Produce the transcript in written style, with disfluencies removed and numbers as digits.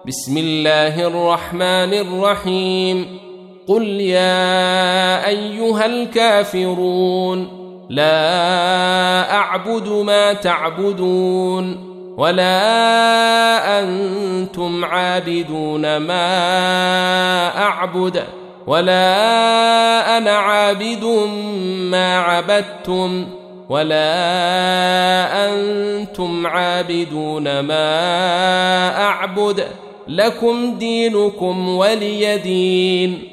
بسم الله الرحمن الرحيم قل يا أيها الكافرون لا أعبد ما تعبدون ولا أنتم عابدون ما أعبد ولا أنا عابد ما عبدتم ولا أنتم عابدون ما أعبد لكم دينكم ولي دين.